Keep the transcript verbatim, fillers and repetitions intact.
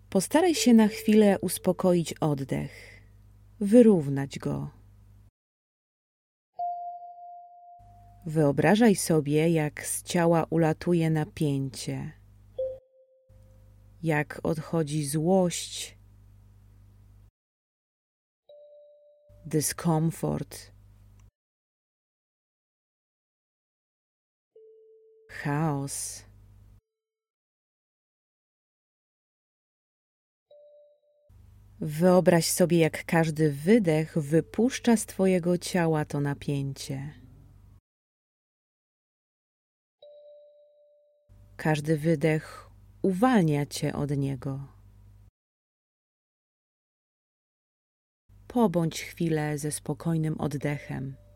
Postaraj się na chwilę uspokoić oddech, wyrównać go. Wyobrażaj sobie, jak z ciała ulatuje napięcie, jak odchodzi złość, dyskomfort, chaos. Wyobraź sobie, jak każdy wydech wypuszcza z twojego ciała to napięcie. Każdy wydech uwalnia cię od niego. Pobądź chwilę ze spokojnym oddechem.